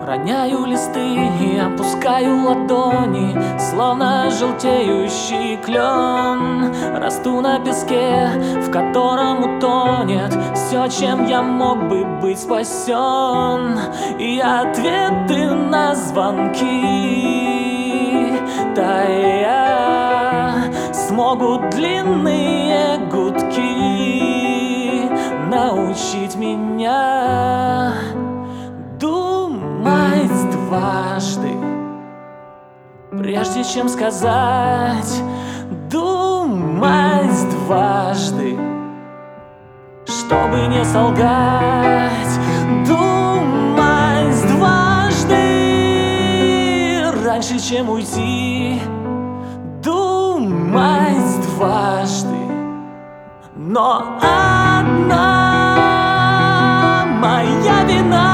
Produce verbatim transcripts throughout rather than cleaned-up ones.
Роняю листы и опускаю ладони, словно желтеющий клен. Расту на песке, в котором утонет все, чем я мог бы быть спасен. И ответы на звонки тая смогут длинные гудки научить меня думать дважды, прежде чем сказать. Думать дважды, чтобы не солгать. Думать дважды, раньше, чем уйти. Думать дважды, но одна моя вина.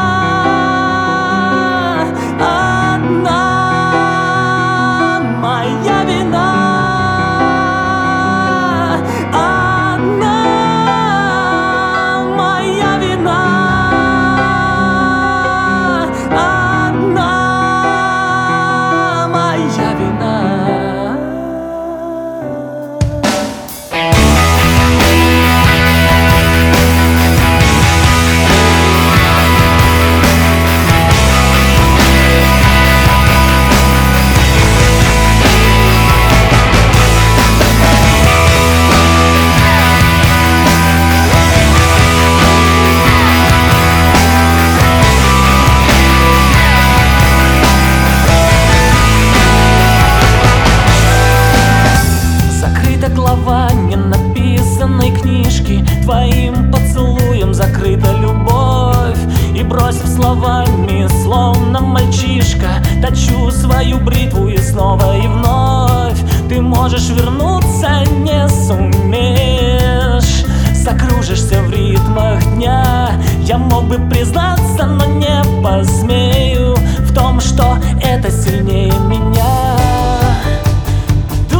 Глава ненаписанной книжки, твоим поцелуем закрыта любовь. И бросив словами, словно мальчишка, точу свою бритву и снова и вновь. Ты можешь вернуться, не сумеешь, закружишься в ритмах дня. Я мог бы признаться, но не посмею в том, что это сильнее меня.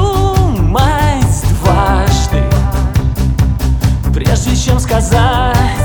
Прежде чем сказать.